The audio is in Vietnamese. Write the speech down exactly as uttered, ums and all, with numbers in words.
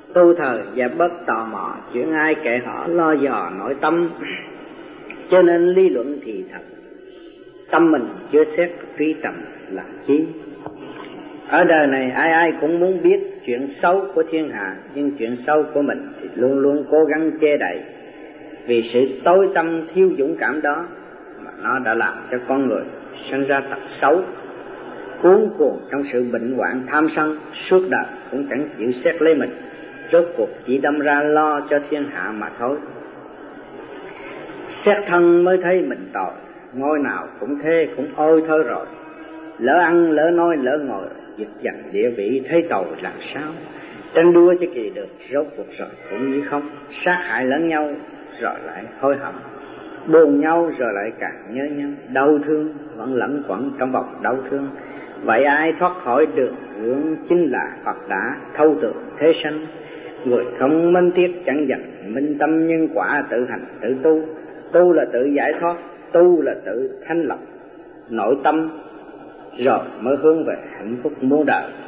tu thời và bớt tò mò chuyện ai kệ họ, lo dò nội tâm. Cho nên lý luận thì thật, tâm mình chưa xét trí tầm là chi. Ở đời này ai ai cũng muốn biết chuyện xấu của thiên hạ, nhưng chuyện xấu của mình thì luôn luôn cố gắng che đậy. Vì sự tối tâm thiếu dũng cảm đó mà nó đã làm cho con người sinh ra tật xấu, cuốn cuồng trong sự bệnh hoạn tham sân, suốt đời cũng chẳng chịu xét lấy mình, rốt cuộc chỉ đâm ra lo cho thiên hạ mà thôi. Xét thân mới thấy mình tội, ngôi nào cũng thế cũng ôi thôi rồi. Lỡ ăn lỡ nói lỡ ngồi, giật giành địa vị thấy tội làm sao. Tranh đua cho kỳ được, rốt cuộc rồi cũng như không. Sát hại lẫn nhau rồi lại hối hận, buồn nhau rồi lại càng nhớ nhau. Đau thương vẫn lẫn quẩn trong vòng đau thương. Vậy ai thoát khỏi được hướng chính là Phật đã thâu tưởng thế sanh. Người không minh tiếc chẳng dành, minh tâm nhân quả tự hành tự tu. Tu là tự giải thoát, tu là tự thanh lọc nội tâm, rồi mới hướng về hạnh phúc muôn đời.